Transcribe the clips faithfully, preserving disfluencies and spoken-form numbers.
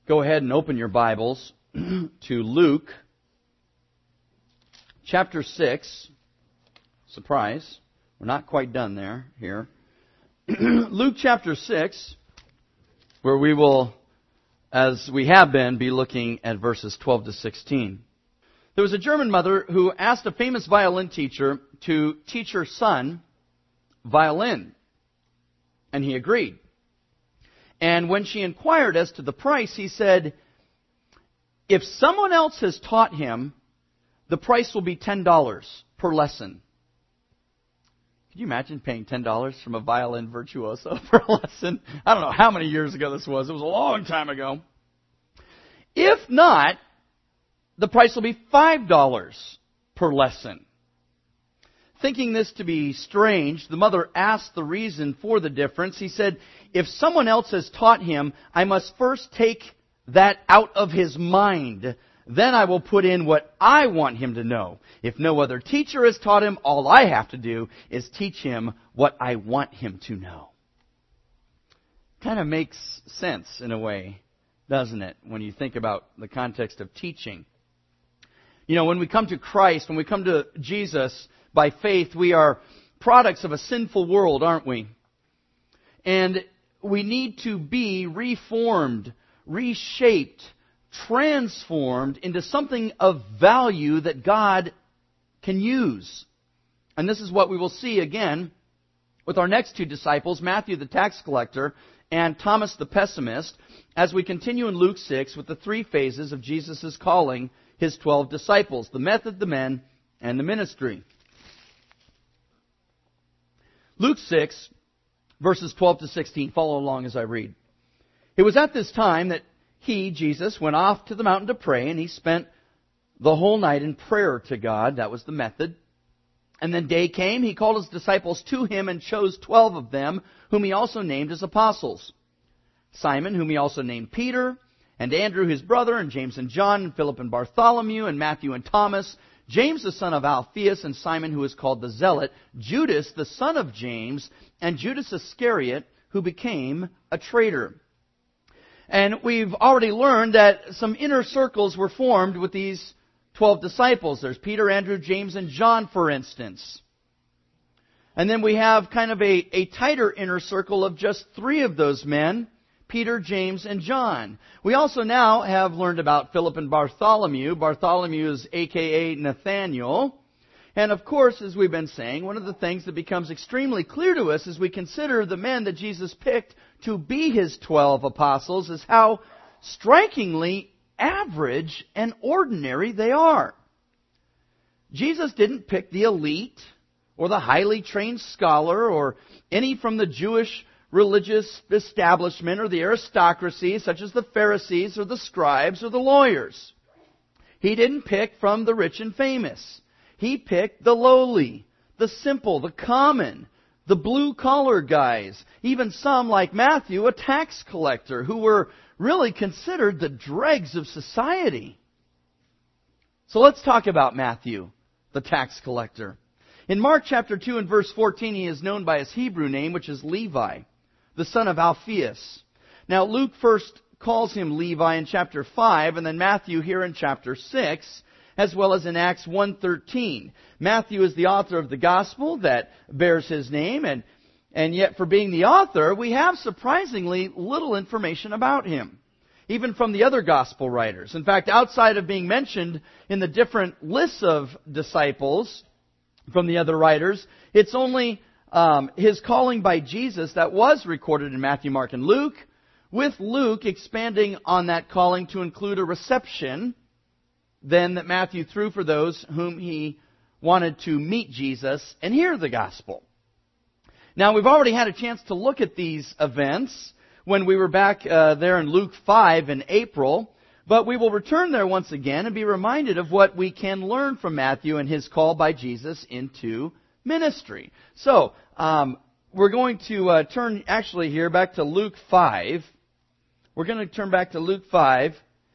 go ahead and open your Bibles to Luke chapter six. Surprise, we're not quite done there here. Luke chapter six, where we will, as we have been, be looking at verses twelve to sixteen. There was a German mother who asked a famous violin teacher to teach her son violin, and he agreed. And when she inquired as to the price, he said, if someone else has taught him, the price will be ten dollars per lesson. Could you imagine paying ten dollars from a violin virtuoso for a lesson? I don't know how many years ago this was. It was a long time ago. If not, the price will be five dollars per lesson. Thinking this to be strange, the mother asked the reason for the difference. He said, if someone else has taught him, I must first take that out of his mind. Then I will put in what I want him to know. If no other teacher has taught him, all I have to do is teach him what I want him to know. Kind of makes sense in a way, doesn't it, when you think about the context of teaching. You know, when we come to Christ, when we come to Jesus by faith, we are products of a sinful world, aren't we? And we need to be reformed, reshaped, transformed into something of value that God can use. And this is what we will see again with our next two disciples, Matthew the tax collector and Thomas the pessimist, as we continue in Luke six with the three phases of Jesus' calling His twelve disciples, the method, the men, and the ministry. Luke six, verses twelve to sixteen. Follow along as I read. It was at this time that He, Jesus, went off to the mountain to pray, and He spent the whole night in prayer to God. That was the method. And then day came, He called His disciples to Him and chose twelve of them, whom He also named as apostles. Simon, whom He also named Peter, and Andrew his brother, and James and John, and Philip and Bartholomew, and Matthew and Thomas, James the son of Alphaeus, and Simon who is called the Zealot, Judas the son of James, and Judas Iscariot, who became a traitor. And we've already learned that some inner circles were formed with these twelve disciples. There's Peter, Andrew, James, and John, for instance. And then we have kind of a, a tighter inner circle of just three of those men, Peter, James, and John. We also now have learned about Philip and Bartholomew. Bartholomew is a k a. Nathaniel. And of course, as we've been saying, one of the things that becomes extremely clear to us as we consider the men that Jesus picked to be His twelve apostles is how strikingly average and ordinary they are. Jesus didn't pick the elite or the highly trained scholar or any from the Jewish religious establishment or the aristocracy, such as the Pharisees or the scribes or the lawyers. He didn't pick from the rich and famous. He picked the lowly, the simple, the common, the blue-collar guys, even some like Matthew, a tax collector, who were really considered the dregs of society. So let's talk about Matthew, the tax collector. In Mark chapter two and verse fourteen, he is known by his Hebrew name, which is Levi, the son of Alphaeus. Now, Luke first calls him Levi in chapter five, and then Matthew here in chapter six, as well as in Acts one thirteen. Matthew is the author of the gospel that bears his name, and, and yet for being the author, we have surprisingly little information about him, even from the other gospel writers. In fact, outside of being mentioned in the different lists of disciples from the other writers, it's only Um, his calling by Jesus that was recorded in Matthew, Mark, and Luke, with Luke expanding on that calling to include a reception then that Matthew threw for those whom he wanted to meet Jesus and hear the gospel. Now, we've already had a chance to look at these events when we were back uh, there in Luke five in April, but we will return there once again and be reminded of what we can learn from Matthew and his call by Jesus into ministry. So, um, we're going to uh, turn actually here back to Luke five. We're going to turn back to Luke five,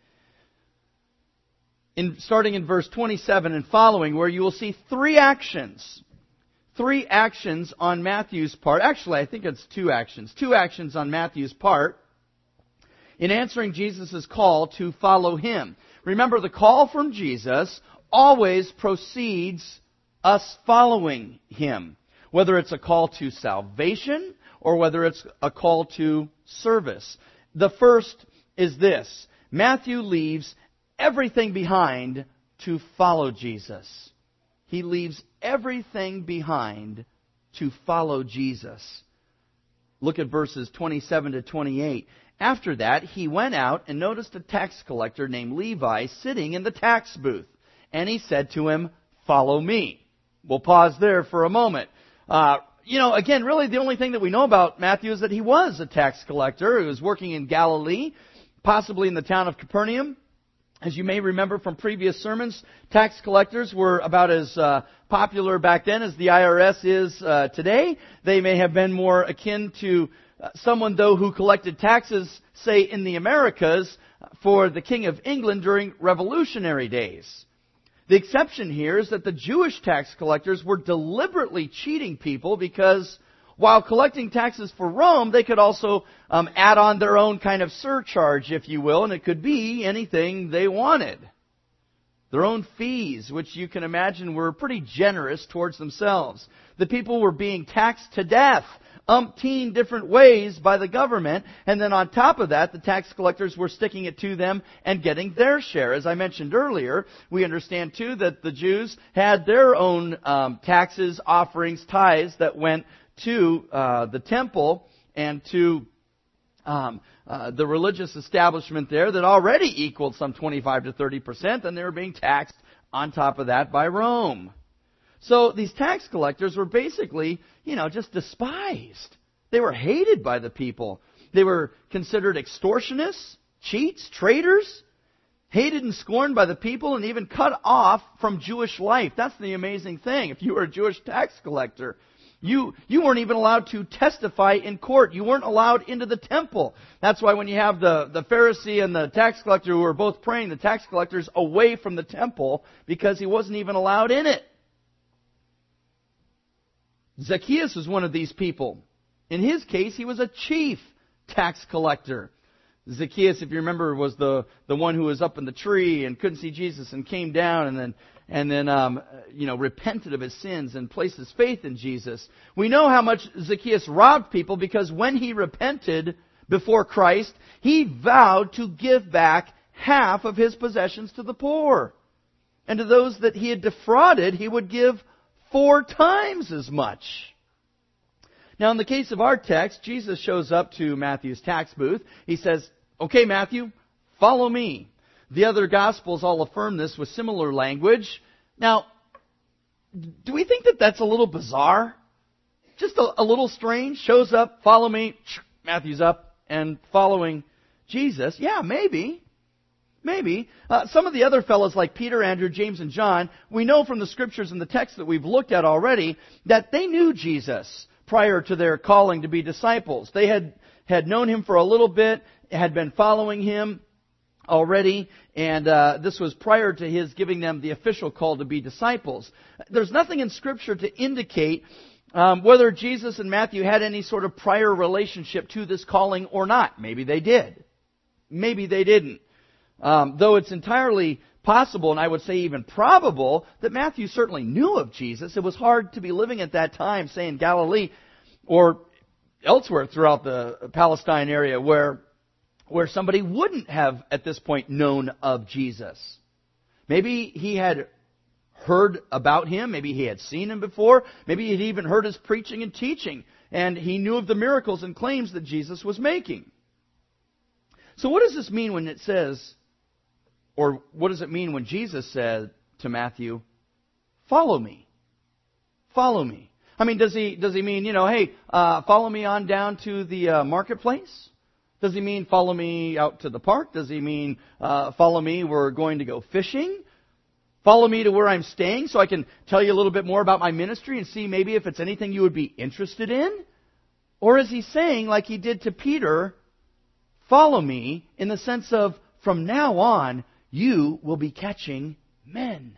in, starting in verse twenty-seven and following, where you will see three actions. Three actions on Matthew's part. Actually, I think it's two actions. Two actions on Matthew's part in answering Jesus' call to follow Him. Remember, the call from Jesus always precedes us following Him, whether it's a call to salvation or whether it's a call to service. The first is this: Matthew leaves everything behind to follow Jesus. He leaves everything behind to follow Jesus. Look at verses twenty-seven to twenty-eight. After that, he went out and noticed a tax collector named Levi sitting in the tax booth. And he said to him, "Follow me." We'll pause there for a moment. Uh, you know, again, really the only thing that we know about Matthew is that he was a tax collector. He was working in Galilee, possibly in the town of Capernaum. As you may remember from previous sermons, tax collectors were about as uh, popular back then as the I R S is uh, today. They may have been more akin to uh, someone, though, who collected taxes, say, in the Americas for the King of England during Revolutionary days. The exception here is that the Jewish tax collectors were deliberately cheating people because while collecting taxes for Rome, they could also um, add on their own kind of surcharge, if you will, and it could be anything they wanted. Their own fees, which you can imagine were pretty generous towards themselves. The people were being taxed to death umpteen different ways by the government, and then on top of that, the tax collectors were sticking it to them and getting their share. As I mentioned earlier, we understand too that the Jews had their own um, taxes, offerings, tithes that went to uh, the temple and to um, uh, the religious establishment there that already equaled some twenty-five to thirty percent, and they were being taxed on top of that by Rome. So these tax collectors were basically, you know, just despised. They were hated by the people. They were considered extortionists, cheats, traitors, hated and scorned by the people, and even cut off from Jewish life. That's the amazing thing. If you were a Jewish tax collector, You, you weren't even allowed to testify in court. You weren't allowed into the temple. That's why when you have the, the Pharisee and the tax collector who are both praying, the tax collector's away from the temple because he wasn't even allowed in it. Zacchaeus was one of these people. In his case, he was a chief tax collector. Zacchaeus, if you remember, was the, the one who was up in the tree and couldn't see Jesus and came down and then and then um, you know repented of his sins and placed his faith in Jesus. We know how much Zacchaeus robbed people because when he repented before Christ, he vowed to give back half of his possessions to the poor. And to those that he had defrauded, he would give four times as much. Now, in the case of our text, Jesus shows up to Matthew's tax booth. He says, "Okay, Matthew, follow me." The other Gospels all affirm this with similar language. Now, do we think that that's a little bizarre? Just a, a little strange? Shows up, follow me, Matthew's up and following Jesus. Yeah, maybe. Maybe. Uh, some of the other fellows like Peter, Andrew, James, and John, we know from the Scriptures and the text that we've looked at already that they knew Jesus prior to their calling to be disciples. They had, had known Him for a little bit, had been following Him already, and uh, this was prior to His giving them the official call to be disciples. There's nothing in Scripture to indicate um, whether Jesus and Matthew had any sort of prior relationship to this calling or not. Maybe they did. Maybe they didn't. Um, though it's entirely possible, and I would say even probable, that Matthew certainly knew of Jesus. It was hard to be living at that time, say in Galilee or elsewhere throughout the Palestine area, where where somebody wouldn't have at this point known of Jesus. Maybe he had heard about Him. Maybe he had seen Him before. Maybe he had even heard His preaching and teaching. And he knew of the miracles and claims that Jesus was making. So what does this mean when it says, or what does it mean when Jesus said to Matthew, "Follow me. Follow me"? I mean, does he does he mean, you know, hey, uh, follow me on down to the uh, marketplace? Does he mean follow me out to the park? Does he mean uh, follow me, we're going to go fishing? Follow me to where I'm staying so I can tell you a little bit more about my ministry and see maybe if it's anything you would be interested in? Or is he saying, like he did to Peter, follow me in the sense of from now on you will be catching men?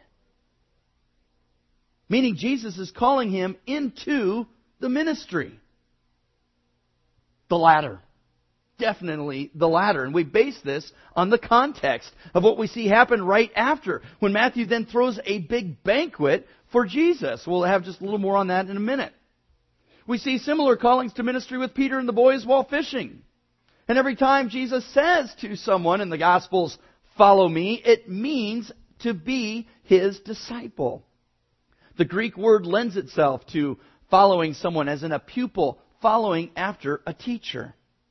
Meaning Jesus is calling him into the ministry. The latter. definitely the latter. And we base this on the context of what we see happen right after, when Matthew then throws a big banquet for Jesus. We'll have just a little more on that in a minute. We see similar callings to ministry with Peter and the boys while fishing. And every time Jesus says to someone in the Gospels, "Follow me," it means to be His disciple. The Greek word lends itself to following someone, as in a pupil following after a teacher.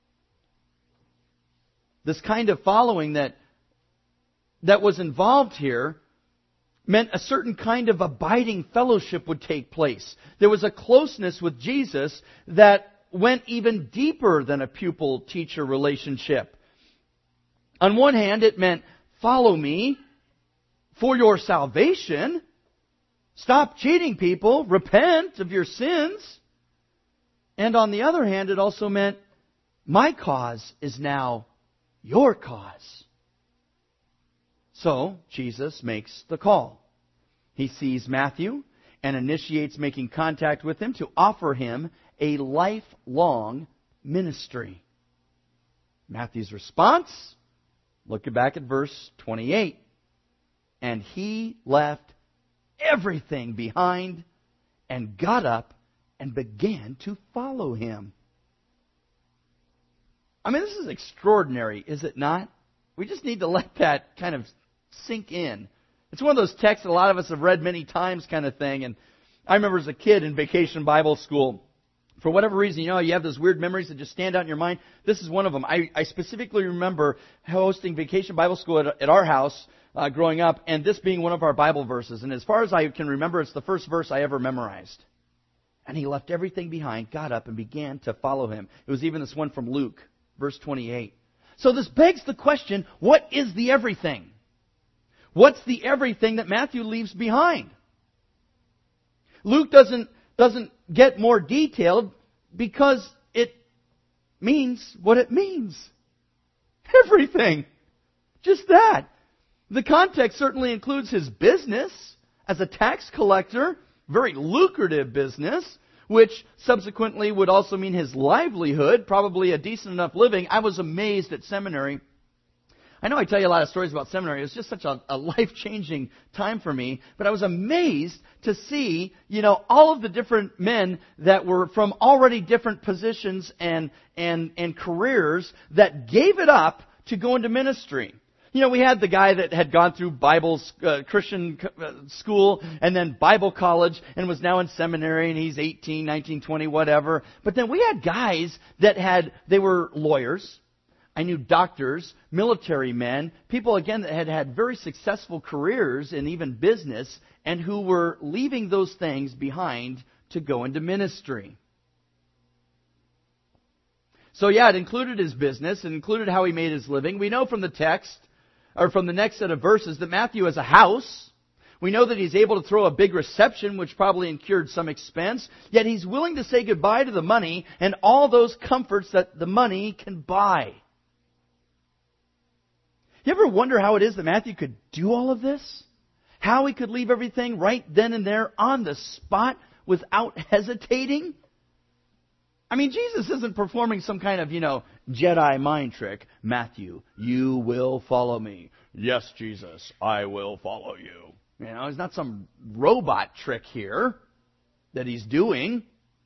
This kind of following that, that was involved here meant a certain kind of abiding fellowship would take place. There was a closeness with Jesus that went even deeper than a pupil-teacher relationship. On one hand, it meant, follow me for your salvation. Stop cheating people. Repent of your sins. And on the other hand, it also meant, my cause is now your cause. So, Jesus makes the call. He sees Matthew and initiates making contact with him to offer him a lifelong ministry. Matthew's response, look back at verse twenty-eight. And he left everything behind and got up and began to follow him. I mean, this is extraordinary, is it not? We just need to let that kind of sink in. It's one of those texts that a lot of us have read many times kind of thing. And I remember as a kid in Vacation Bible School, for whatever reason, you know, you have those weird memories that just stand out in your mind. This is one of them. I, I specifically remember hosting Vacation Bible School at, at our house uh, growing up, and this being one of our Bible verses. And as far as I can remember, it's the first verse I ever memorized. And he left everything behind, got up, and began to follow him. It was even this one from Luke, verse twenty-eight. So this begs the question, what is the everything? What's the everything that Matthew leaves behind? Luke doesn't, doesn't get more detailed because it means what it means. Everything. Just that. The context certainly includes his business as a tax collector, very lucrative business, which subsequently would also mean his livelihood, probably a decent enough living. I was amazed at seminary. I know I tell you a lot of stories about seminary. It was just such a, a life-changing time for me. But I was amazed to see, you know, all of the different men that were from already different positions and, and, and careers that gave it up to go into ministry. You know, we had the guy that had gone through Bible, uh, Christian school and then Bible college and was now in seminary, and he's eighteen, nineteen, twenty, whatever. But then we had guys that had, they were lawyers. I knew doctors, military men, people, again, that had had very successful careers in even business and who were leaving those things behind to go into ministry. So yeah, it included his business. It included how he made his living. We know from the text, or from the next set of verses, that Matthew has a house. We know that he's able to throw a big reception, which probably incurred some expense. Yet he's willing to say goodbye to the money and all those comforts that the money can buy. You ever wonder how it is that Matthew could do all of this? How he could leave everything right then and there on the spot without hesitating? I mean, Jesus isn't performing some kind of, you know, Jedi mind trick. Matthew, you will follow me. Yes, Jesus, I will follow you. You know, it's not some robot trick here that he's doing.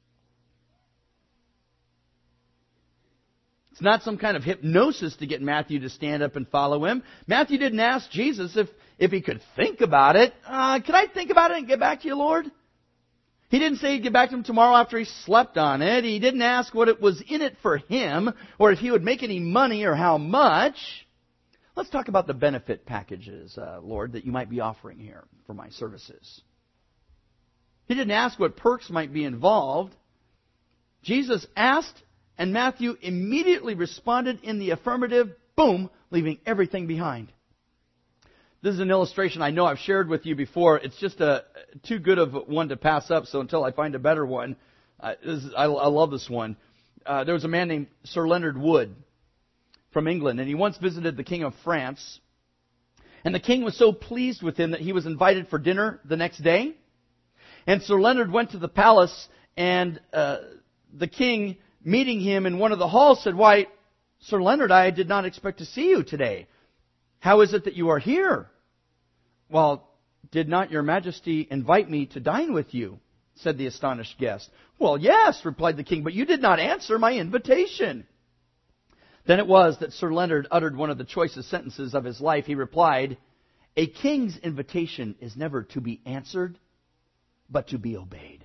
It's not some kind of hypnosis to get Matthew to stand up and follow him. Matthew didn't ask Jesus if, if he could think about it. Uh, can I think about it and get back to you, Lord? He didn't say he'd get back to him tomorrow after he slept on it. He didn't ask what it was in it for him, or if he would make any money or how much. Let's talk about the benefit packages, uh, Lord, that you might be offering here for my services. He didn't ask what perks might be involved. Jesus asked, and Matthew immediately responded in the affirmative, boom, leaving everything behind. This is an illustration I know I've shared with you before. It's just a too good of one to pass up, so until I find a better one, uh, this is, I, I love this one. Uh, there was a man named Sir Leonard Wood from England, and he once visited the King of France. And the king was so pleased with him that he was invited for dinner the next day. And Sir Leonard went to the palace, and uh, the king, meeting him in one of the halls, said, "Why, Sir Leonard, I did not expect to see you today. How is it that you are here? Well, did not your majesty invite me to dine with you? Said the astonished guest. Well, yes, replied the king, but you did not answer my invitation. Then it was that Sir Leonard uttered one of the choicest sentences of his life. He replied, a king's invitation is never to be answered, but to be obeyed.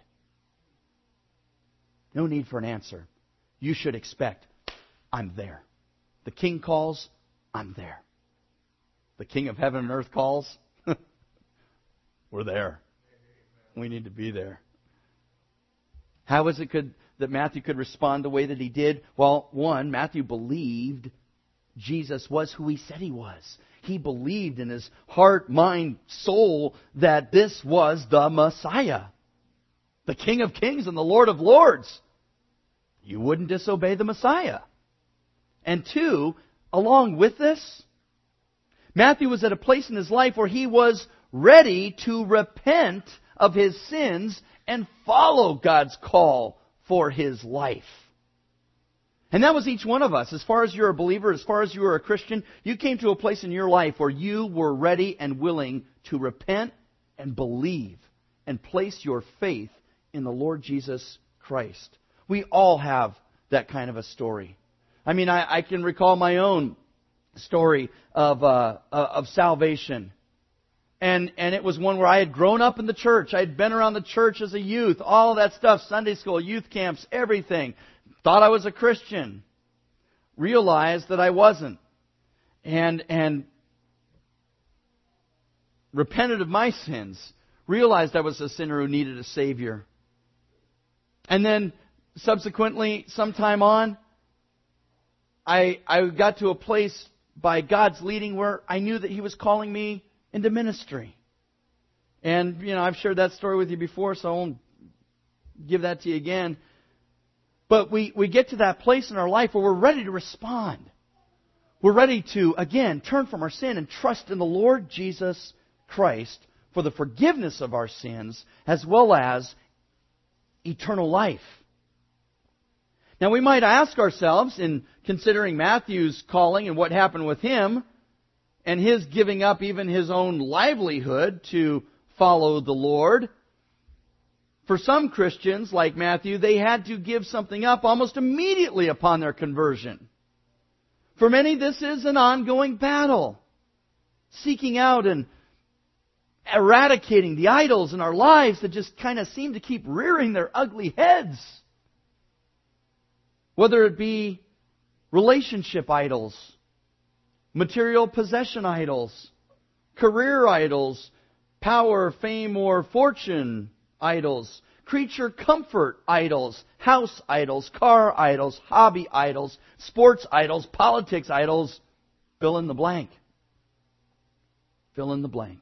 No need for an answer. You should expect, I'm there. The king calls, I'm there. The king of heaven and earth calls, we're there. We need to be there. How is it could, that Matthew could respond the way that he did? Well, one, Matthew believed Jesus was who he said he was. He believed in his heart, mind, soul that this was the Messiah, the King of Kings and the Lord of Lords. You wouldn't disobey the Messiah. And two, along with this, Matthew was at a place in his life where he was ready to repent of his sins and follow God's call for his life. And that was each one of us. As far as you're a believer, as far as you are a Christian, you came to a place in your life where you were ready and willing to repent and believe and place your faith in the Lord Jesus Christ. We all have that kind of a story. I mean, I, I can recall my own story of uh, of salvation. And and it was one where I had grown up in the church. I had been around the church as a youth, all of that stuff, Sunday school, youth camps, everything. Thought I was a Christian. Realized that I wasn't. And and repented of my sins. Realized I was a sinner who needed a Savior. And then subsequently, sometime on, I I got to a place by God's leading where I knew that He was calling me into ministry. And, you know, I've shared that story with you before, so I won't give that to you again. But we, we get to that place in our life where we're ready to respond. We're ready to, again, turn from our sin and trust in the Lord Jesus Christ for the forgiveness of our sins as well as eternal life. Now we might ask ourselves, in considering Matthew's calling and what happened with him, and his giving up even his own livelihood to follow the Lord. For some Christians, like Matthew, they had to give something up almost immediately upon their conversion. For many, this is an ongoing battle. Seeking out and eradicating the idols in our lives that just kind of seem to keep rearing their ugly heads. Whether it be relationship idols, material possession idols, career idols, power, fame, or fortune idols, creature comfort idols, house idols, car idols, hobby idols, sports idols, politics idols, fill in the blank. Fill in the blank.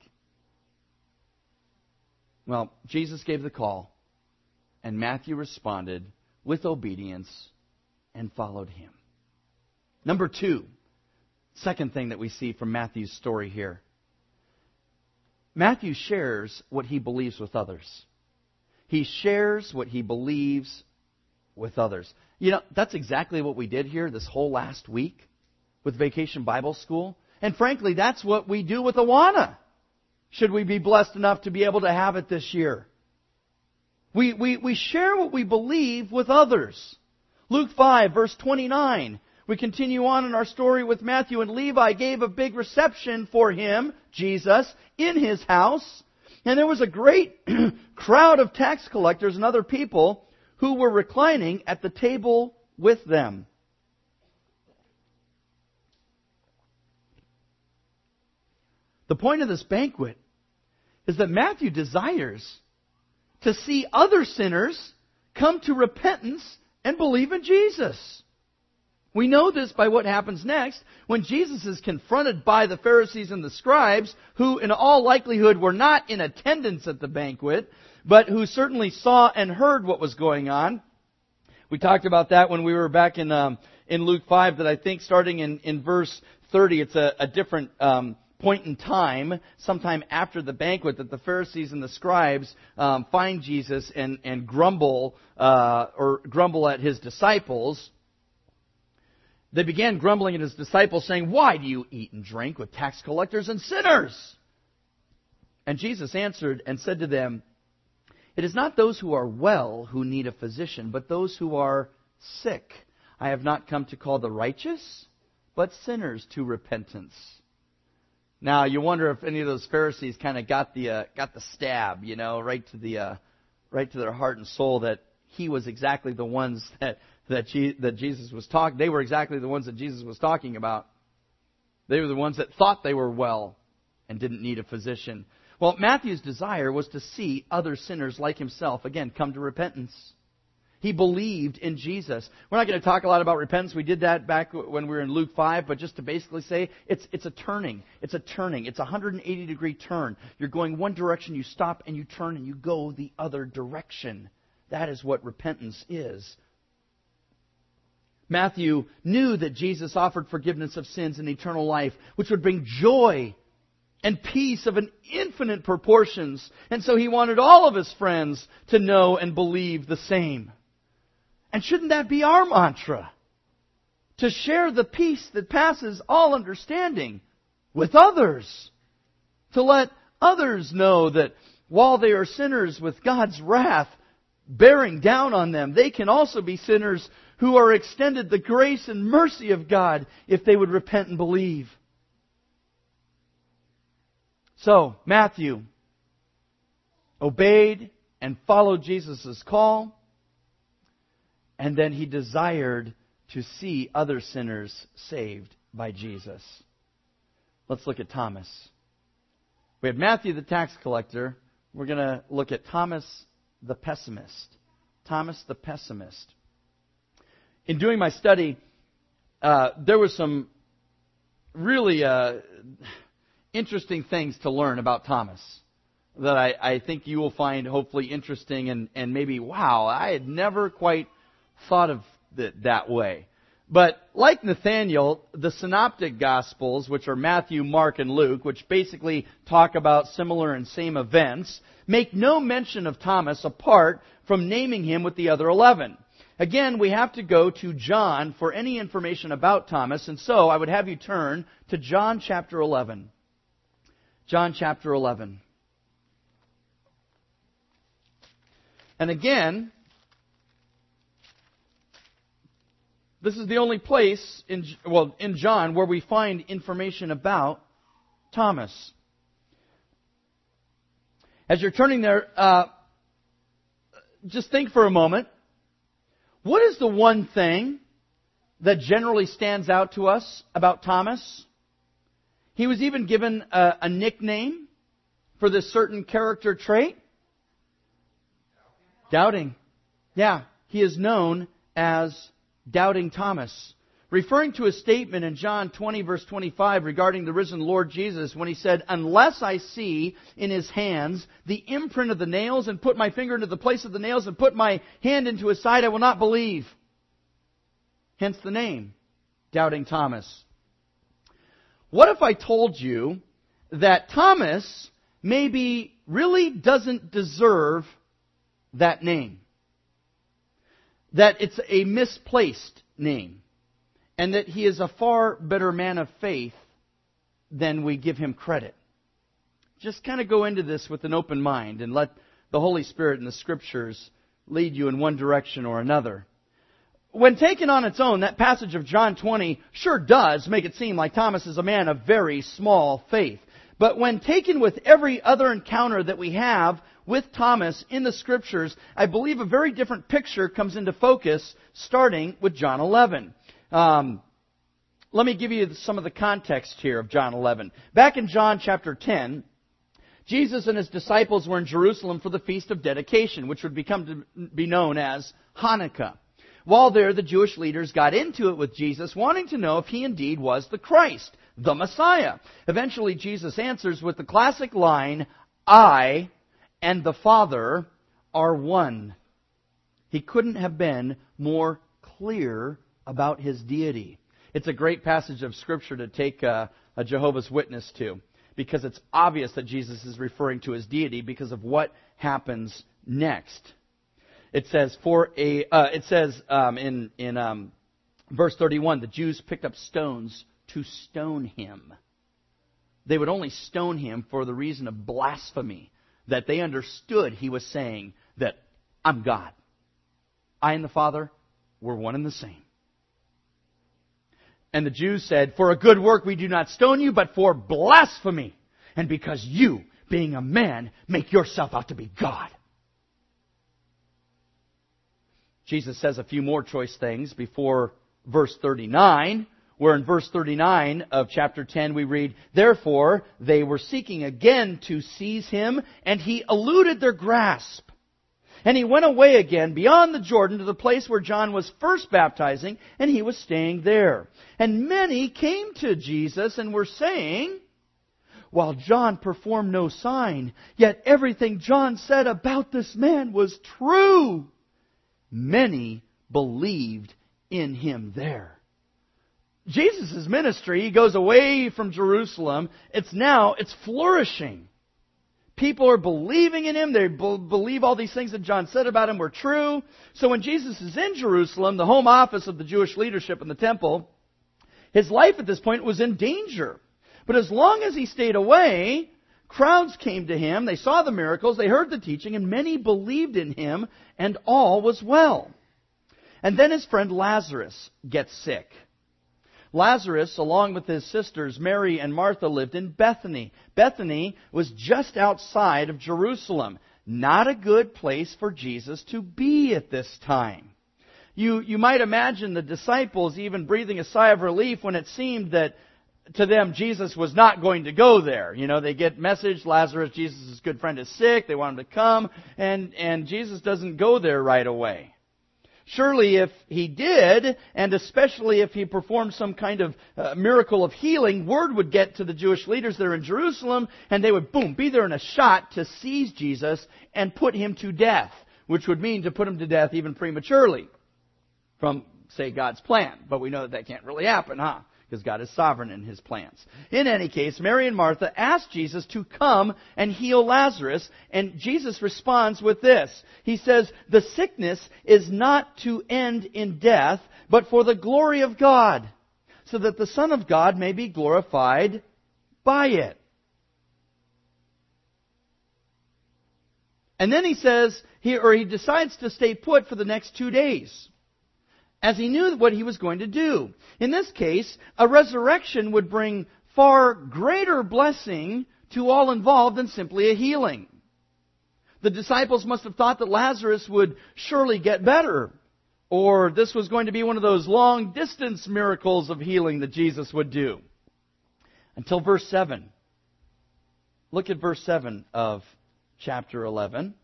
Well, Jesus gave the call, and Matthew responded with obedience and followed Him. Number two, second thing that we see from Matthew's story here. Matthew shares what he believes with others. He shares what he believes with others. You know, that's exactly what we did here this whole last week with Vacation Bible School. And frankly, that's what we do with Awana, should we be blessed enough to be able to have it this year. We, we, we share what we believe with others. Luke five, verse twenty-nine. We continue on in our story with Matthew, and Levi gave a big reception for him, Jesus, in his house. And there was a great crowd of tax collectors and other people who were reclining at the table with them. The point of this banquet is that Matthew desires to see other sinners come to repentance and believe in Jesus. We know this by what happens next when Jesus is confronted by the Pharisees and the scribes, who in all likelihood were not in attendance at the banquet, but who certainly saw and heard what was going on. We talked about that when we were back in um, in Luke five, that I think starting in, in verse thirty, it's a, a different um, point in time, sometime after the banquet, that the Pharisees and the scribes um, find Jesus and, and grumble uh, or grumble at His disciples. They began grumbling at His disciples, saying, "Why do you eat and drink with tax collectors and sinners?" And Jesus answered and said to them, "It is not those who are well who need a physician, but those who are sick. I have not come to call the righteous, but sinners to repentance." Now, you wonder if any of those Pharisees kind of got the uh, got the stab, you know, right to the uh, right to their heart and soul, that He was exactly the ones that that, Je- that Jesus was talking. They were exactly the ones that Jesus was talking about. They were the ones that thought they were well and didn't need a physician. Well, Matthew's desire was to see other sinners like himself, again, come to repentance. He believed in Jesus. We're not going to talk a lot about repentance. We did that back when we were in Luke five, but just to basically say, it's it's a turning. It's a turning. It's a one hundred eighty degree turn. You're going one direction, you stop, and you turn, and you go the other direction. That is what repentance is. Matthew knew that Jesus offered forgiveness of sins and eternal life, which would bring joy and peace of an infinite proportions. And so he wanted all of his friends to know and believe the same. And shouldn't that be our mantra? To share the peace that passes all understanding with others. To let others know that while they are sinners with God's wrath bearing down on them, they can also be sinners who are extended the grace and mercy of God if they would repent and believe. So, Matthew obeyed and followed Jesus' call, and then he desired to see other sinners saved by Jesus. Let's look at Thomas. We have Matthew the tax collector. We're going to look at Thomas the pessimist. Thomas the pessimist. In doing my study, uh, there was some really uh, interesting things to learn about Thomas that I, I think you will find hopefully interesting and, and maybe, wow, I had never quite thought of it that way. But like Nathaniel, the synoptic Gospels, which are Matthew, Mark, and Luke, which basically talk about similar and same events, make no mention of Thomas apart from naming him with the other eleven. Again, we have to go to John for any information about Thomas, and so I would have you turn to John chapter eleven. John chapter eleven. And again, this is the only place in well in John where we find information about Thomas. As you're turning there, uh, just think for a moment. What is the one thing that generally stands out to us about Thomas? He was even given a, a nickname for this certain character trait. Doubting. Yeah, he is known as Doubting Thomas, referring to a statement in John twenty verse twenty-five regarding the risen Lord Jesus when He said, "Unless I see in His hands the imprint of the nails and put my finger into the place of the nails and put my hand into His side, I will not believe." Hence the name, Doubting Thomas. What if I told you that Thomas maybe really doesn't deserve that name? That it's a misplaced name. And that he is a far better man of faith than we give him credit. Just kind of go into this with an open mind and let the Holy Spirit and the Scriptures lead you in one direction or another. When taken on its own, that passage of John twenty sure does make it seem like Thomas is a man of very small faith. But when taken with every other encounter that we have with Thomas in the Scriptures, I believe a very different picture comes into focus, starting with John eleven. Um, let me give you some of the context here of John eleven. Back in John chapter ten, Jesus and His disciples were in Jerusalem for the Feast of Dedication, which would become to be known as Hanukkah. While there, the Jewish leaders got into it with Jesus, wanting to know if He indeed was the Christ, the Messiah. Eventually, Jesus answers with the classic line, "I and the Father are one." He couldn't have been more clear about His deity. It's a great passage of Scripture to take a, a Jehovah's Witness to, because it's obvious that Jesus is referring to His deity because of what happens next. It says for a. Uh, it says um, in in um, Verse thirty-one, the Jews picked up stones to stone him. They would only stone him for the reason of blasphemy, that they understood he was saying that I'm God. I and the Father, we're one and the same. And the Jews said, for a good work we do not stone you, but for blasphemy, and because you, being a man, make yourself out to be God. Jesus says a few more choice things before verse thirty-nine, where in verse thirty-nine of chapter ten we read, therefore they were seeking again to seize him, and he eluded their grasp. And he went away again beyond the Jordan to the place where John was first baptizing, and he was staying there. And many came to Jesus and were saying, while John performed no sign, yet everything John said about this man was true. Many believed in him there. Jesus' ministry, he goes away from Jerusalem. It's now, it's flourishing. People are believing in him. They be- believe all these things that John said about him were true. So when Jesus is in Jerusalem, the home office of the Jewish leadership in the temple, his life at this point was in danger. But as long as he stayed away, crowds came to him. They saw the miracles. They heard the teaching. And many believed in him. And all was well. And then his friend Lazarus gets sick. Lazarus, along with his sisters Mary and Martha, lived in Bethany. Bethany was just outside of Jerusalem. Not a good place for Jesus to be at this time. You, you might imagine the disciples even breathing a sigh of relief when it seemed that to them Jesus was not going to go there. You know, they get message, Lazarus, Jesus' good friend, is sick. They want him to come. And, and Jesus doesn't go there right away. Surely if he did, and especially if he performed some kind of uh, miracle of healing, word would get to the Jewish leaders there in Jerusalem, and they would, boom, be there in a shot to seize Jesus and put him to death, which would mean to put him to death even prematurely from, say, God's plan. But we know that that can't really happen, huh? Because God is sovereign in His plans. In any case, Mary and Martha asked Jesus to come and heal Lazarus, and Jesus responds with this. He says, the sickness is not to end in death, but for the glory of God, so that the Son of God may be glorified by it. And then he says, he, or he decides to stay put for the next two days. As he knew what he was going to do. In this case, a resurrection would bring far greater blessing to all involved than simply a healing. The disciples must have thought that Lazarus would surely get better, or this was going to be one of those long-distance miracles of healing that Jesus would do. Until verse seven. Look at verse seven of chapter eleven.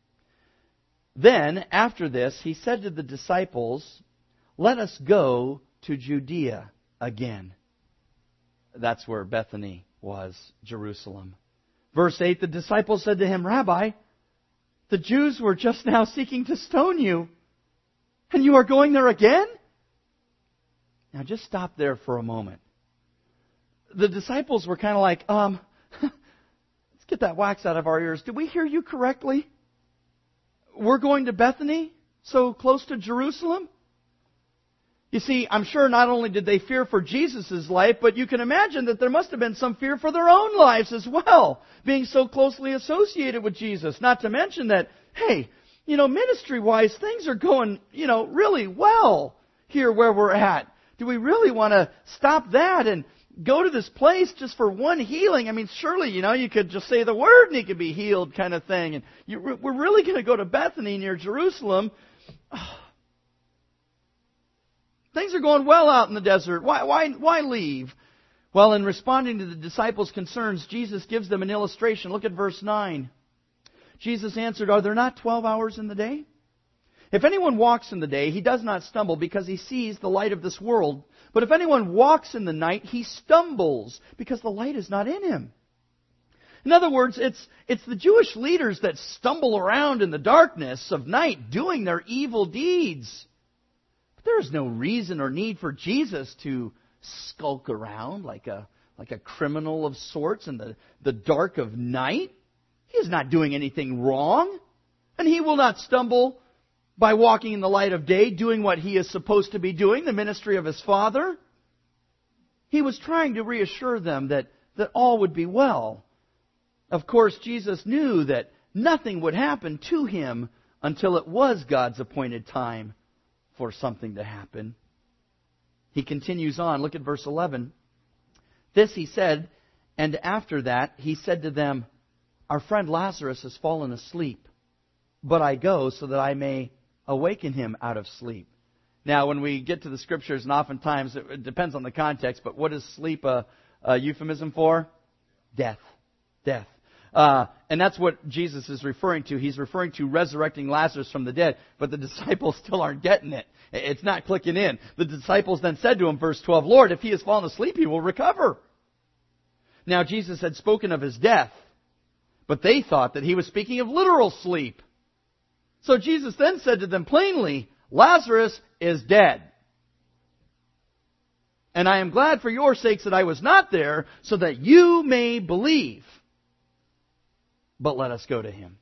Then, after this, he said to the disciples, let us go to Judea again. That's where Bethany was, Jerusalem. Verse eight, the disciples said to him, Rabbi, the Jews were just now seeking to stone you, and you are going there again? Now just stop there for a moment. The disciples were kind of like, um, let's get that wax out of our ears. Did we hear you correctly? We're going to Bethany, so close to Jerusalem? You see, I'm sure not only did they fear for Jesus' life, but you can imagine that there must have been some fear for their own lives as well, being so closely associated with Jesus. Not to mention that, hey, you know, ministry-wise, things are going, you know, really well here where we're at. Do we really want to stop that and go to this place just for one healing? I mean, surely, you know, you could just say the word and he could be healed kind of thing. And you, we're really going to go to Bethany near Jerusalem. Oh, things are going well out in the desert. Why, why, why leave? Well, in responding to the disciples' concerns, Jesus gives them an illustration. Look at verse nine. Jesus answered, are there not twelve hours in the day? If anyone walks in the day, he does not stumble because he sees the light of this world. But if anyone walks in the night, he stumbles because the light is not in him. In other words, it's, it's the Jewish leaders that stumble around in the darkness of night doing their evil deeds. There is no reason or need for Jesus to skulk around like a, like a criminal of sorts in the, the dark of night. He is not doing anything wrong. And he will not stumble by walking in the light of day, doing what he is supposed to be doing, the ministry of his Father. He was trying to reassure them that, that all would be well. Of course, Jesus knew that nothing would happen to him until it was God's appointed time for something to happen. He continues on. Look at verse eleven. This he said, and after that he said to them, our friend Lazarus has fallen asleep, but I go so that I may awaken him out of sleep. Now, when we get to the Scriptures, and oftentimes it depends on the context, but what is sleep a, a euphemism for? Death. Death. Uh, and that's what Jesus is referring to. He's referring to resurrecting Lazarus from the dead, but the disciples still aren't getting it. It's not clicking in. The disciples then said to him, verse twelve, Lord, if he has fallen asleep, he will recover. Now, Jesus had spoken of his death, but they thought that he was speaking of literal sleep. So Jesus then said to them plainly, Lazarus is dead. And I am glad for your sakes that I was not there, so that you may believe. But let us go to him.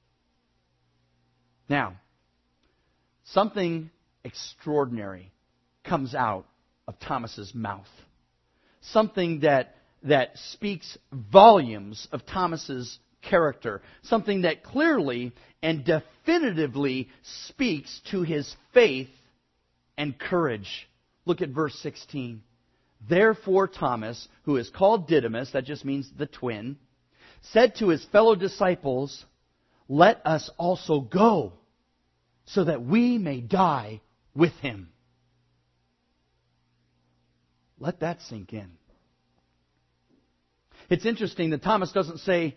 Now, something extraordinary comes out of Thomas's mouth. Something that, that speaks volumes of Thomas's character. Something that clearly and definitively speaks to his faith and courage. Look at verse sixteen. Therefore Thomas, who is called Didymus, that just means the twin, said to his fellow disciples, let us also go, so that we may die with him. Let that sink in. It's interesting that Thomas doesn't say,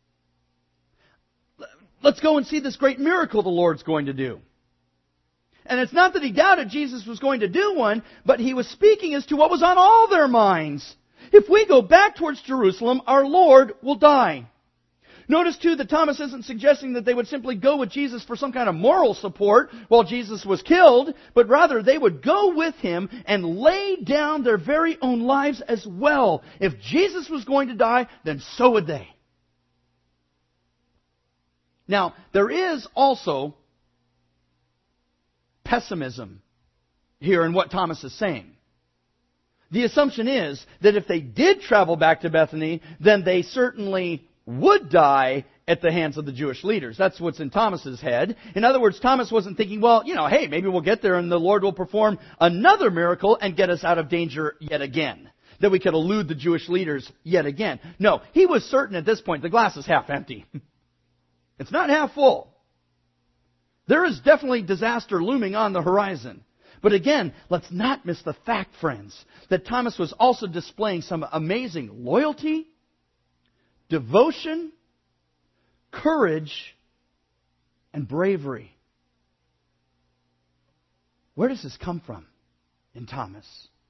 let's go and see this great miracle the Lord's going to do. And it's not that he doubted Jesus was going to do one, but he was speaking as to what was on all their minds. If we go back towards Jerusalem, our Lord will die. Notice too that Thomas isn't suggesting that they would simply go with Jesus for some kind of moral support while Jesus was killed, but rather they would go with him and lay down their very own lives as well. If Jesus was going to die, then so would they. Now, there is also pessimism here in what Thomas is saying. The assumption is that if they did travel back to Bethany, then they certainly would die at the hands of the Jewish leaders. That's what's in Thomas's head. In other words, Thomas wasn't thinking, well, you know, hey, maybe we'll get there and the Lord will perform another miracle and get us out of danger yet again. That we could elude the Jewish leaders yet again. No, he was certain at this point the glass is half empty. It's not half full. There is definitely disaster looming on the horizon. But again, let's not miss the fact, friends, that Thomas was also displaying some amazing loyalty, devotion, courage, and bravery. Where does this come from in Thomas?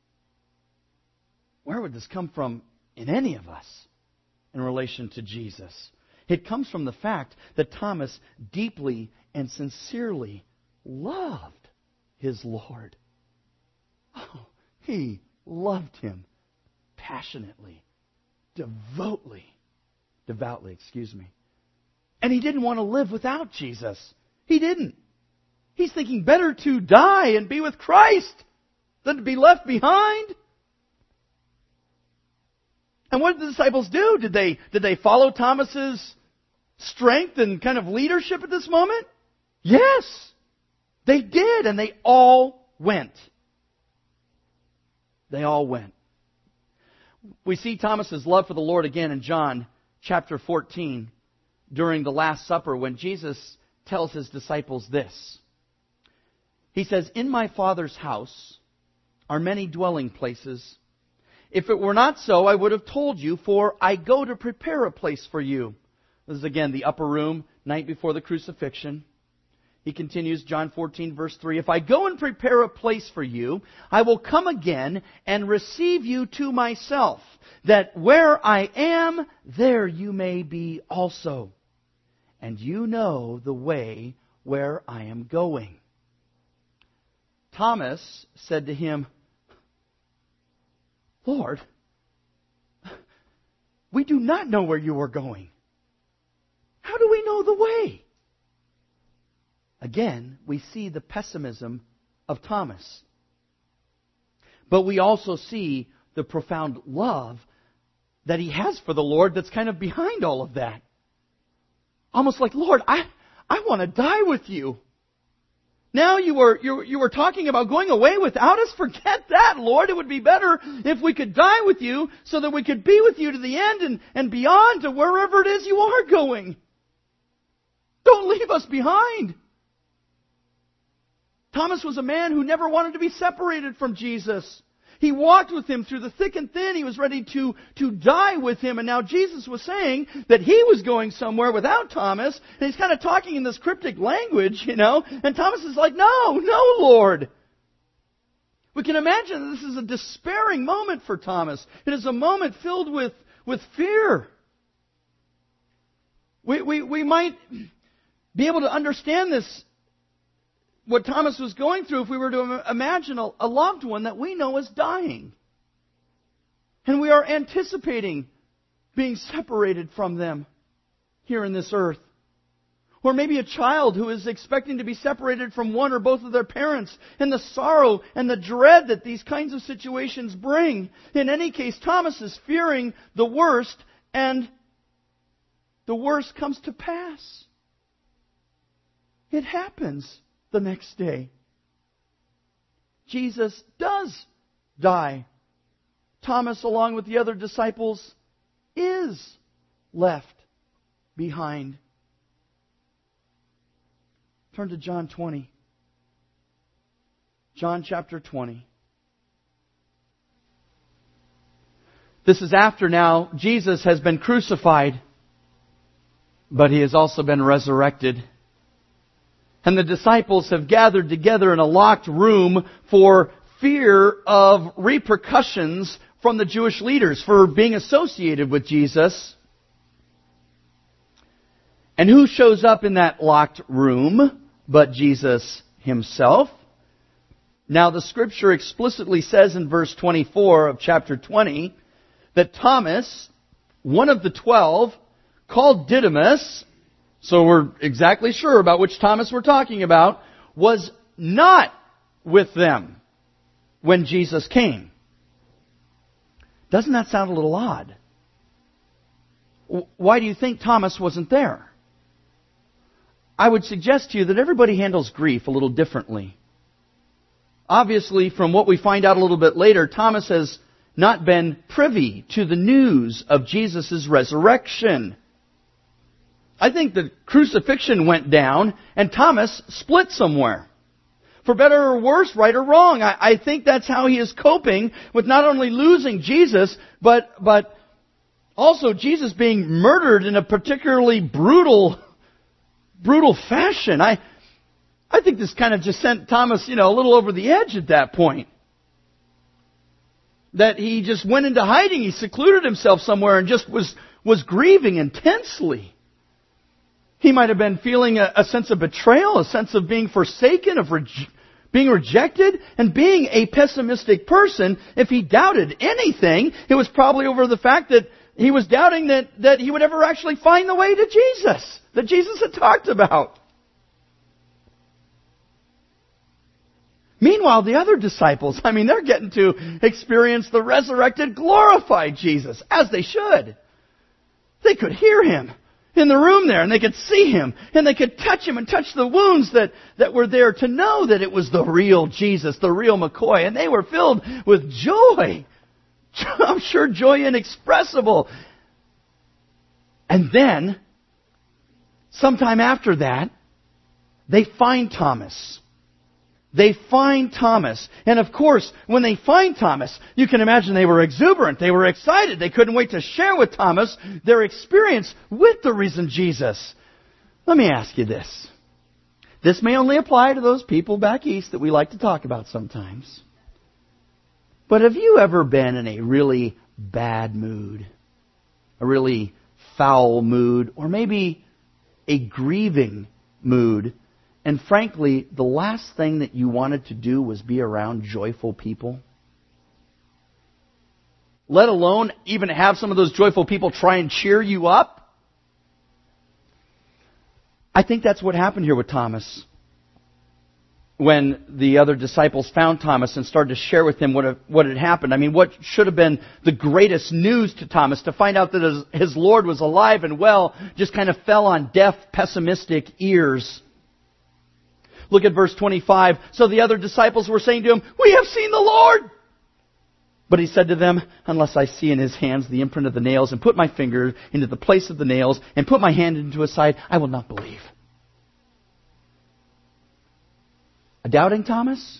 Where would this come from in any of us in relation to Jesus? It comes from the fact that Thomas deeply and sincerely loved his Lord. Oh, he loved him passionately, devotedly, devoutly, excuse me. And he didn't want to live without Jesus. He didn't. He's thinking better to die and be with Christ than to be left behind. And what did the disciples do? Did they, did they follow Thomas's strength and kind of leadership at this moment? Yes, they did, and they all went. They all went. We see Thomas's love for the Lord again in John chapter fourteen during the Last Supper when Jesus tells his disciples this. He says, "In my Father's house are many dwelling places. If it were not so, I would have told you, for I go to prepare a place for you." This is again the upper room, night before the crucifixion. He continues, John fourteen, verse three, "If I go and prepare a place for you, I will come again and receive you to myself, that where I am, there you may be also. And you know the way where I am going." Thomas said to him, "Lord, we do not know where you are going. How do we know the way?" Again, we see the pessimism of Thomas. But we also see the profound love that he has for the Lord that's kind of behind all of that. Almost like, Lord, I, I want to die with you. Now you were, you, you were talking about going away without us? Forget that, Lord. It would be better if we could die with you so that we could be with you to the end and, and beyond to wherever it is you are going. Don't leave us behind. Thomas was a man who never wanted to be separated from Jesus. He walked with Him through the thick and thin. He was ready to, to die with Him. And now Jesus was saying that He was going somewhere without Thomas. And He's kind of talking in this cryptic language, you know. And Thomas is like, no, no, Lord. We can imagine that this is a despairing moment for Thomas. It is a moment filled with, with fear. We, we, we might be able to understand this, what Thomas was going through, if we were to imagine a, a loved one that we know is dying. And we are anticipating being separated from them here in this earth. Or maybe a child who is expecting to be separated from one or both of their parents, and the sorrow and the dread that these kinds of situations bring. In any case, Thomas is fearing the worst, and the worst comes to pass. It happens the next day. Jesus does die. Thomas, along with the other disciples, is left behind. Turn to John twenty. John chapter twenty. This is after now Jesus has been crucified, but He has also been resurrected. And the disciples have gathered together in a locked room for fear of repercussions from the Jewish leaders for being associated with Jesus. And who shows up in that locked room but Jesus Himself? Now the Scripture explicitly says in verse twenty-four of chapter twenty that Thomas, one of the twelve, called Didymus, so we're exactly sure about which Thomas we're talking about, was not with them when Jesus came. Doesn't that sound a little odd? Why do you think Thomas wasn't there? I would suggest to you that everybody handles grief a little differently. Obviously, from what we find out a little bit later, Thomas has not been privy to the news of Jesus' resurrection. I think the crucifixion went down and Thomas split somewhere. For better or worse, right or wrong, I, I think that's how he is coping with not only losing Jesus, but but also Jesus being murdered in a particularly brutal, brutal fashion. I I think this kind of just sent Thomas, you know, a little over the edge at that point. That he just went into hiding, he secluded himself somewhere and just was was grieving intensely. He might have been feeling a, a sense of betrayal, a sense of being forsaken, of re- being rejected, and being a pessimistic person. If he doubted anything, it was probably over the fact that he was doubting that, that he would ever actually find the way to Jesus, that Jesus had talked about. Meanwhile, the other disciples, I mean, they're getting to experience the resurrected, glorified Jesus, as they should. They could hear Him in the room there, and they could see Him, and they could touch Him and touch the wounds that, that were there to know that it was the real Jesus, the real McCoy, and they were filled with joy. I'm sure joy inexpressible. And then, sometime after that, they find Thomas. They find Thomas. And of course, when they find Thomas, you can imagine they were exuberant. They were excited. They couldn't wait to share with Thomas their experience with the risen Jesus. Let me ask you this. This may only apply to those people back east that we like to talk about sometimes. But have you ever been in a really bad mood? A really foul mood? Or maybe a grieving mood? And frankly, the last thing that you wanted to do was be around joyful people. Let alone even have some of those joyful people try and cheer you up. I think that's what happened here with Thomas. when the other disciples found Thomas and started to share with him what, what had happened. I mean, what should have been the greatest news to Thomas, to find out that his, his Lord was alive and well, just kind of fell on deaf, pessimistic ears. Look at verse twenty-five. So the other disciples were saying to him, "We have seen the Lord!" But he said to them, "Unless I see in his hands the imprint of the nails, and put my finger into the place of the nails, and put my hand into his side, I will not believe." A doubting Thomas?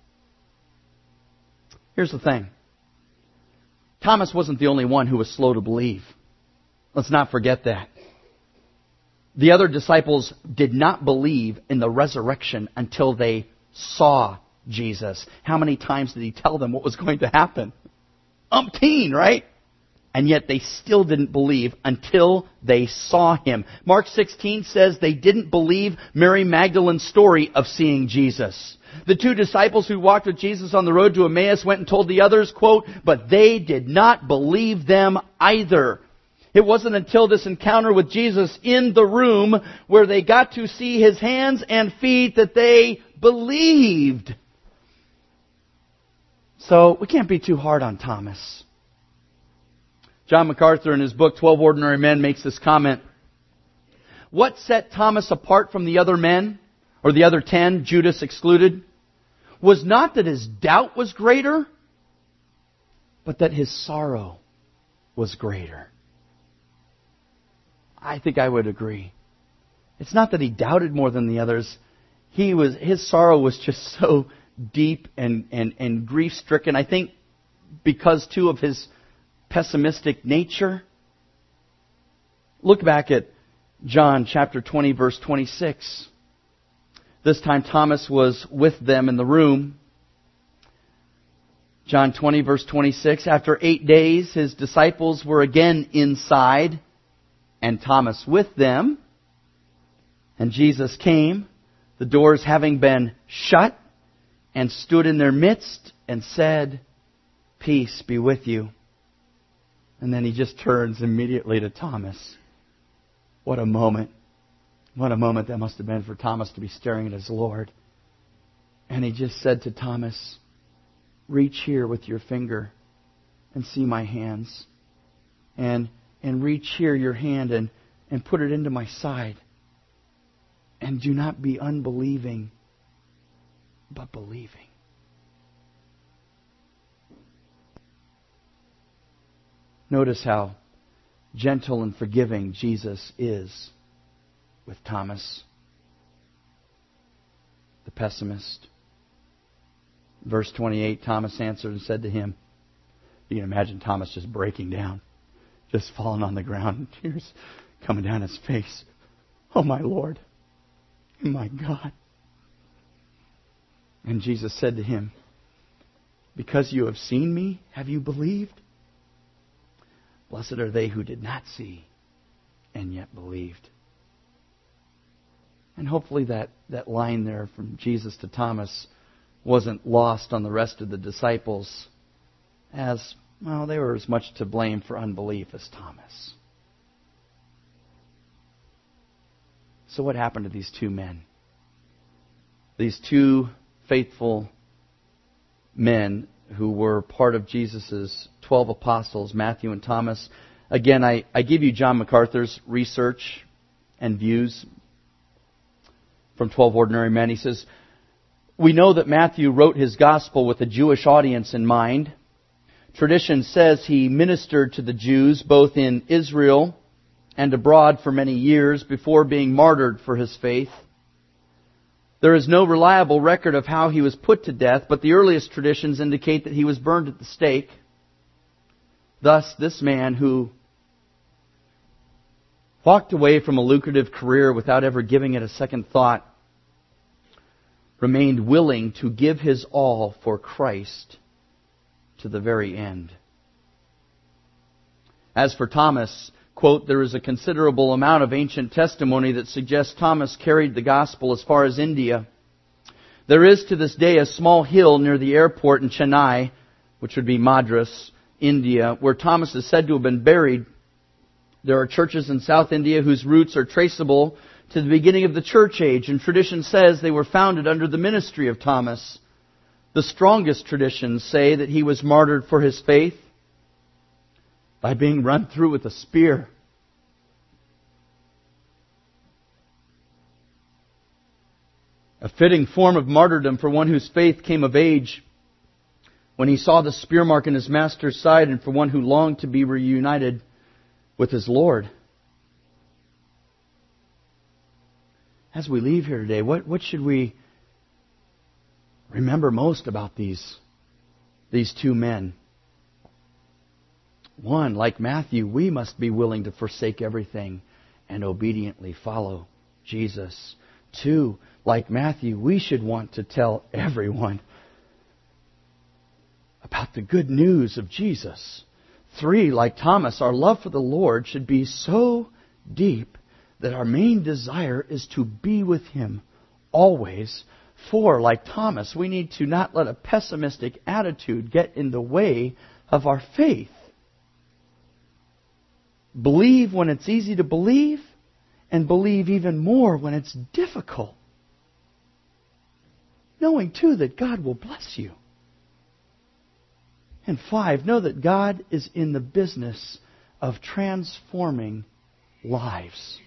Here's the thing. Thomas wasn't the only one who was slow to believe. Let's not forget that. The other disciples did not believe in the resurrection until they saw Jesus. How many times did he tell them what was going to happen? Umpteen, right? And yet they still didn't believe until they saw him. Mark sixteen says they didn't believe Mary Magdalene's story of seeing Jesus. The two disciples who walked with Jesus on the road to Emmaus went and told the others, quote, "But they did not believe them either." It wasn't until this encounter with Jesus in the room where they got to see his hands and feet that they believed. So we can't be too hard on Thomas. John MacArthur in his book, twelve Ordinary Men, makes this comment. What set Thomas apart from the other men, or the other ten, Judas excluded, was not that his doubt was greater, but that his sorrow was greater. I think I would agree. It's not that he doubted more than the others. He was, his sorrow was just so deep and, and, and grief-stricken. I think because, too, of his pessimistic nature. Look back at John chapter twenty, verse twenty-six. This time Thomas was with them in the room. John twenty, verse twenty-six. After eight days, his disciples were again inside, and Thomas with them. And Jesus came, the doors having been shut, and stood in their midst and said, "Peace be with you." And then he just turns immediately to Thomas. What a moment. What a moment that must have been for Thomas to be staring at his Lord. And he just said to Thomas, "Reach here with your finger and see my hands. And and reach here your hand and, and put it into my side. And do not be unbelieving, but believing." Notice how gentle and forgiving Jesus is with Thomas, the pessimist. Verse twenty-eight, Thomas answered and said to him, you can imagine Thomas just breaking down, just falling on the ground, tears coming down his face. "Oh, my Lord, my God." And Jesus said to him, "Because you have seen me, have you believed? Blessed are they who did not see and yet believed." And hopefully that, that line there from Jesus to Thomas wasn't lost on the rest of the disciples, as, well, they were as much to blame for unbelief as Thomas. So what happened to these two men? These two faithful men who were part of Jesus' twelve apostles, Matthew and Thomas. Again, I, I give you John MacArthur's research and views from twelve Ordinary Men. He says, "We know that Matthew wrote his gospel with a Jewish audience in mind. Tradition says he ministered to the Jews both in Israel and abroad for many years before being martyred for his faith. There is no reliable record of how he was put to death, but the earliest traditions indicate that he was burned at the stake. Thus, this man who walked away from a lucrative career without ever giving it a second thought remained willing to give his all for Christ to the very end." As for Thomas, quote, "There is a considerable amount of ancient testimony that suggests Thomas carried the gospel as far as India. There is to this day a small hill near the airport in Chennai, which would be Madras, India, where Thomas is said to have been buried. There are churches in South India whose roots are traceable to the beginning of the church age, and tradition says they were founded under the ministry of Thomas. The strongest traditions say that he was martyred for his faith by being run through with a spear. A fitting form of martyrdom for one whose faith came of age when he saw the spear mark in his master's side, and for one who longed to be reunited with his Lord. As we leave here today, what, what should we remember most about these, these two men? One, like Matthew, we must be willing to forsake everything and obediently follow Jesus. Two, like Matthew, we should want to tell everyone about the good news of Jesus. Three, like Thomas, our love for the Lord should be so deep that our main desire is to be with Him always. Four, like Thomas, we need to not let a pessimistic attitude get in the way of our faith. Believe when it's easy to believe, and believe even more when it's difficult. Knowing, too, that God will bless you. And five, know that God is in the business of transforming lives.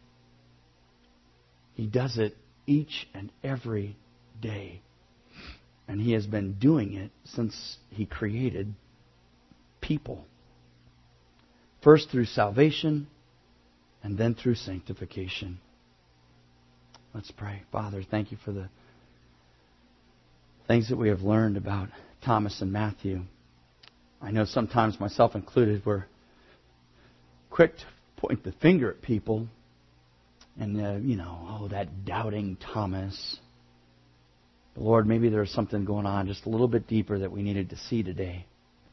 He does it each and every day. And He has been doing it since He created people. First through salvation, and then through sanctification. Let's pray. Father, thank You for the things that we have learned about Thomas and Matthew. I know sometimes, myself included, we're quick to point the finger at people. And, uh, you know, oh, that doubting Thomas. But Lord, maybe there's something going on just a little bit deeper that we needed to see today.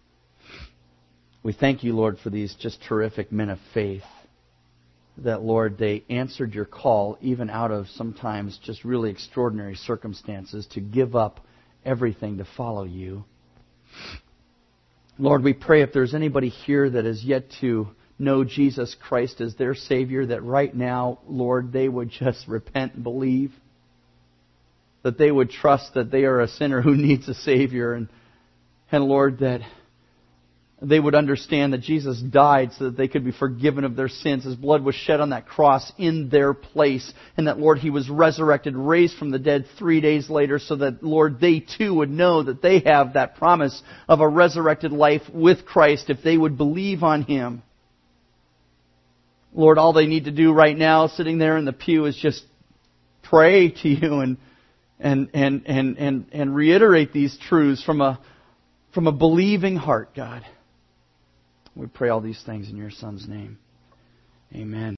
We thank You, Lord, for these just terrific men of faith. That, Lord, they answered Your call even out of sometimes just really extraordinary circumstances to give up everything to follow You. Lord, we pray if there's anybody here that is yet to know Jesus Christ as their Savior, that right now, Lord, they would just repent and believe. That they would trust that they are a sinner who needs a Savior. And, and Lord, that they would understand that Jesus died so that they could be forgiven of their sins. His blood was shed on that cross in their place. And that, Lord, He was resurrected, raised from the dead three days later so that, Lord, they too would know that they have that promise of a resurrected life with Christ if they would believe on Him. Lord, all they need to do right now, sitting there in the pew, is just pray to You and and and and and, and reiterate these truths from a from a believing heart, God. We pray all these things in Your Son's name. Amen.